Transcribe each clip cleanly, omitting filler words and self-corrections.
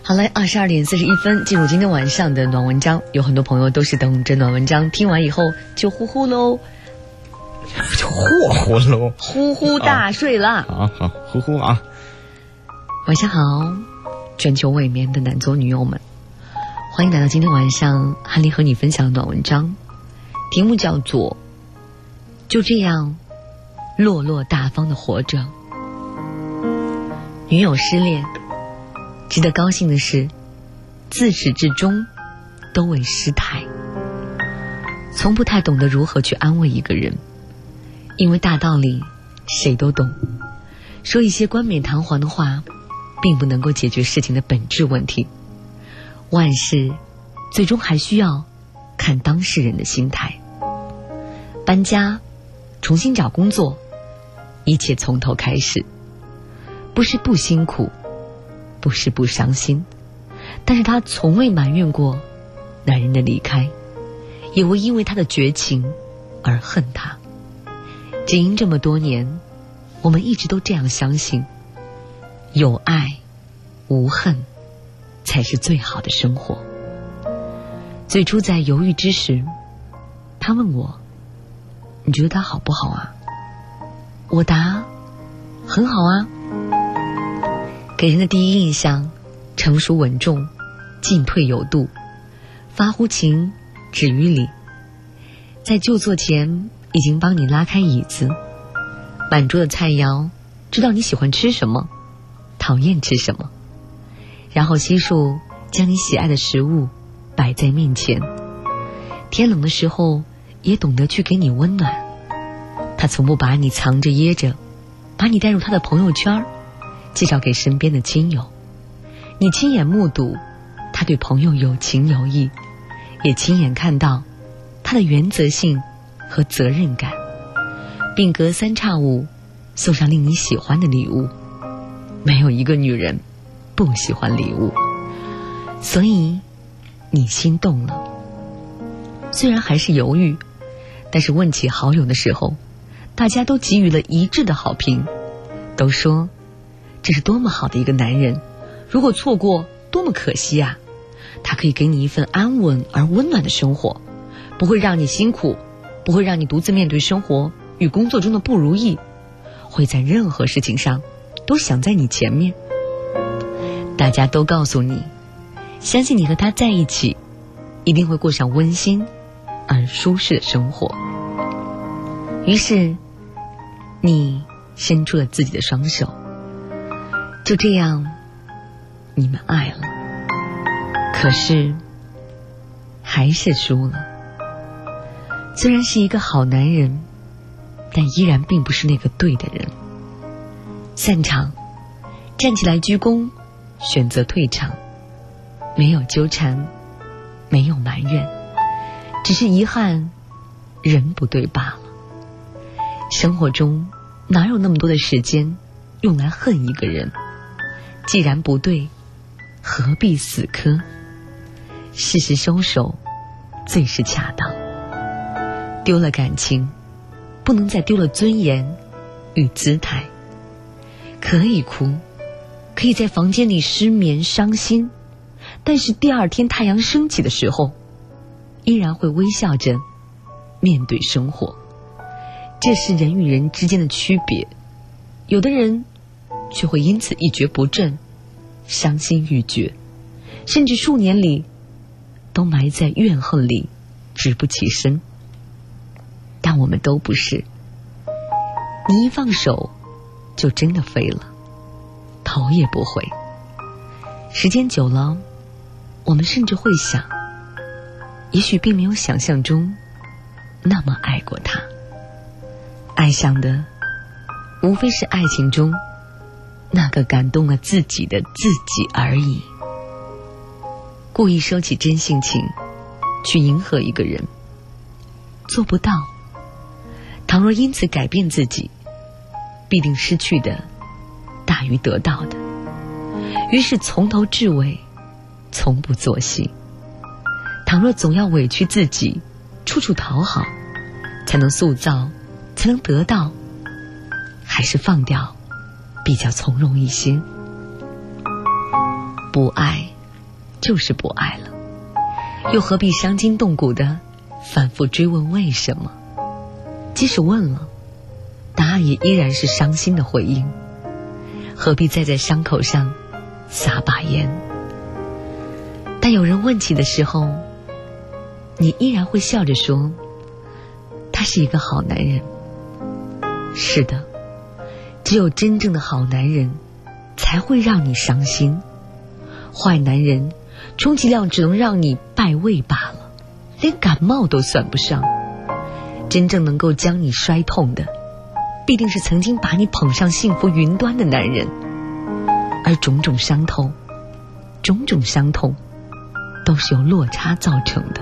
好嘞，22:41进入今天晚上的暖文章，有很多朋友都是等着暖文章听完以后就呼呼喽， 就霍霍喽， 呼呼大睡啦。 好，呼呼啊！ 晚上好，全球未眠的男左女友们，欢迎来到今天晚上翰林和你分享的暖文章，题目叫做就这样落落大方的活着。女友失恋，值得高兴的是自始至终都未失态，从不太懂得如何去安慰一个人，因为大道理谁都懂，说一些冠冕堂皇的话并不能够解决事情的本质问题，万事最终还需要看当事人的心态。搬家，重新找工作，一切从头开始，不是不辛苦，不是不伤心，但是他从未埋怨过男人的离开，也未因为他的绝情而恨他。只因这么多年，我们一直都这样相信，有爱无恨才是最好的生活。最初在犹豫之时，他问我，你觉得他好不好啊？我答，很好啊。给人的第一印象，成熟稳重，进退有度，发乎情，止于礼。在就座前已经帮你拉开椅子，满桌的菜肴，知道你喜欢吃什么，讨厌吃什么，然后悉数将你喜爱的食物摆在面前。天冷的时候也懂得去给你温暖，他从不把你藏着掖着，把你带入他的朋友圈，介绍给身边的亲友。你亲眼目睹他对朋友有情有义，也亲眼看到他的原则性和责任感，并隔三差五送上令你喜欢的礼物。没有一个女人不喜欢礼物，所以你心动了。虽然还是犹豫，但是问起好友的时候，大家都给予了一致的好评，都说这是多么好的一个男人，如果错过多么可惜啊！他可以给你一份安稳而温暖的生活，不会让你辛苦，不会让你独自面对生活与工作中的不如意，会在任何事情上都想在你前面。大家都告诉你，相信你和他在一起一定会过上温馨而舒适的生活。于是你伸出了自己的双手，就这样你们爱了，可是还是输了。虽然是一个好男人，但依然并不是那个对的人。散场，站起来鞠躬，选择退场，没有纠缠，没有埋怨，只是遗憾人不对罢了。生活中哪有那么多的时间用来恨一个人？既然不对，何必死磕？适时收手最是恰当。丢了感情，不能再丢了尊严与姿态。可以哭，可以在房间里失眠伤心，但是第二天太阳升起的时候，依然会微笑着面对生活。这是人与人之间的区别，有的人却会因此一蹶不振，伤心欲绝，甚至数年里都埋在怨恨里直不起身。但我们都不是，你一放手就真的飞了，头也不回。时间久了，我们甚至会想，也许并没有想象中那么爱过他。爱上的无非是爱情中那个感动了自己的自己而已。故意收起真性情去迎合一个人，做不到。倘若因此改变自己，必定失去的大于得到的。于是从头至尾从不作戏。倘若总要委屈自己，处处讨好，才能塑造，才能得到，还是放掉比较从容一些。不爱就是不爱了，又何必伤筋动骨的反复追问为什么？即使问了，答案也依然是伤心的回应，何必再在伤口上撒把盐？但有人问起的时候，你依然会笑着说，他是一个好男人。是的，只有真正的好男人才会让你伤心，坏男人充其量只能让你败胃罢了，连感冒都算不上。真正能够将你摔痛的，必定是曾经把你捧上幸福云端的男人。而种种伤痛都是由落差造成的。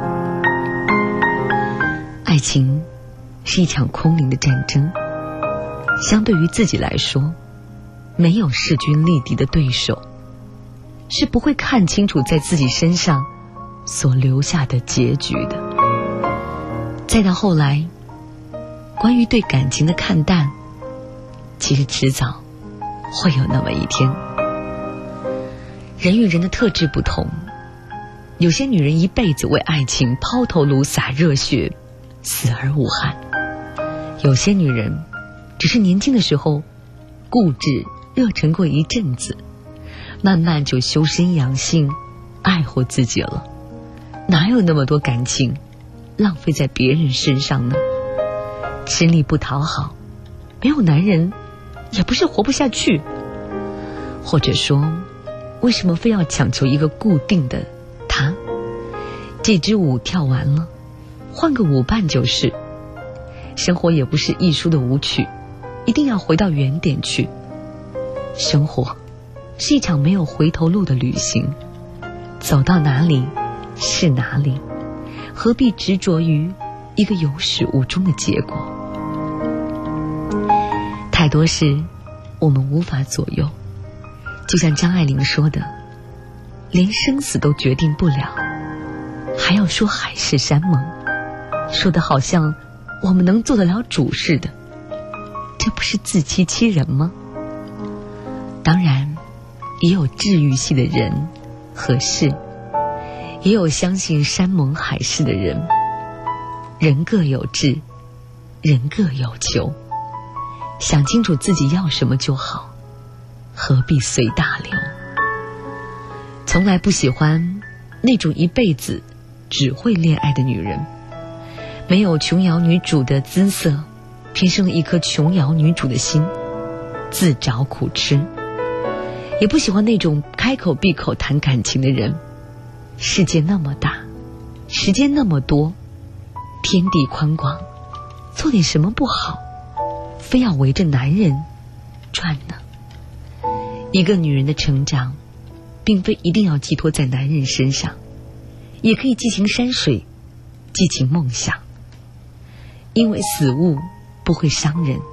爱情是一场空灵的战争，相对于自己来说，没有势均力敌的对手，是不会看清楚在自己身上所留下的结局的。再到后来，关于对感情的看淡，其实迟早会有那么一天。人与人的特质不同，有些女人一辈子为爱情抛头颅洒热血，死而无憾；有些女人只是年轻的时候固执热忱过一阵子，慢慢就修身养性，爱护自己了。哪有那么多感情浪费在别人身上呢？吃力不讨好，没有男人也不是活不下去。或者说，为什么非要强求一个固定的他？这支舞跳完了，换个舞伴就是。生活也不是艺术的舞曲，一定要回到原点去。生活是一场没有回头路的旅行，走到哪里是哪里，何必执着于一个有始无终的结果？太多事我们无法左右，就像张爱玲说的，连生死都决定不了，还要说海誓山盟，说得好像我们能做得了主似的，这不是自欺欺人吗？当然，也有治愈系的人和事，也有相信山盟海誓的人。人各有志，人各有求，想清楚自己要什么就好，何必随大流？从来不喜欢那种一辈子只会恋爱的女人，没有琼瑶女主的姿色，偏生了一颗琼瑶女主的心，自找苦吃。也不喜欢那种开口闭口谈感情的人。世界那么大，时间那么多，天地宽广，做点什么不好，非要围着男人转呢？一个女人的成长并非一定要寄托在男人身上，也可以寄情山水，寄情梦想。因为死物不会伤人。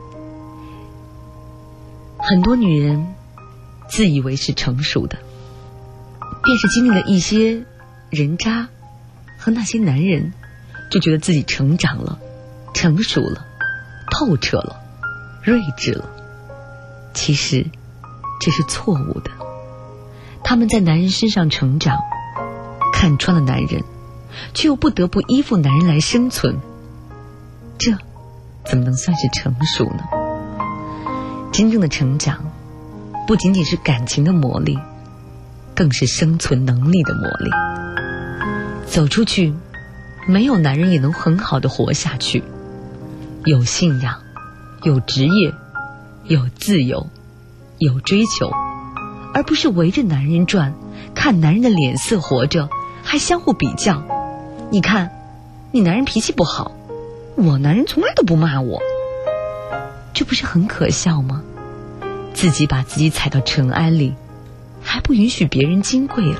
很多女人自以为是成熟的，便是经历了一些人渣和那些男人，就觉得自己成长了，成熟了，透彻了，睿智了。其实这是错误的。他们在男人身上成长，看穿了男人，却又不得不依附男人来生存，这怎么能算是成熟呢？真正的成长不仅仅是感情的磨砺，更是生存能力的磨砺。走出去，没有男人也能很好的活下去。有信仰，有职业，有自由，有追求，而不是围着男人转，看男人的脸色活着，还相互比较。你看，你男人脾气不好，我男人从来都不骂我，这不是很可笑吗？自己把自己踩到尘埃里，还不允许别人金贵了。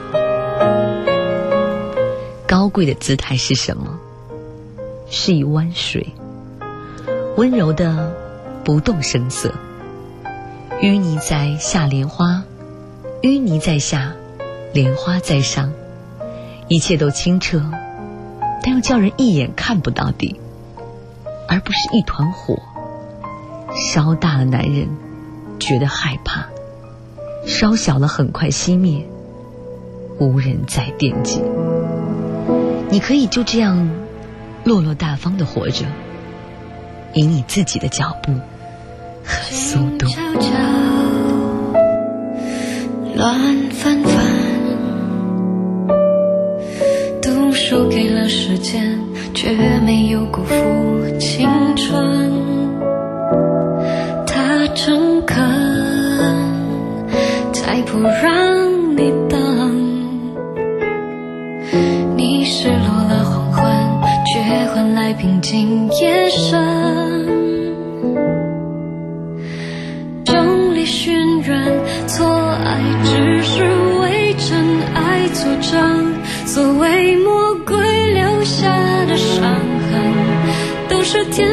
高贵的姿态是什么？是一湾水，温柔的不动声色。淤泥在下莲花，淤泥在下，莲花在上，一切都清澈，但又叫人一眼看不到底，而不是一团火。烧大了男人觉得害怕，烧小了很快熄灭。 无人再惦记。你可以就这样落落大方地活着，以你自己的脚步和速度。 乱翻翻，都输给了时间，却没有辜负青春。他诚恳，才不让你等。你失落了黄昏，却换来平静夜深。众里寻人，错爱只是为真爱作证。所谓魔鬼留下的伤痕，都是天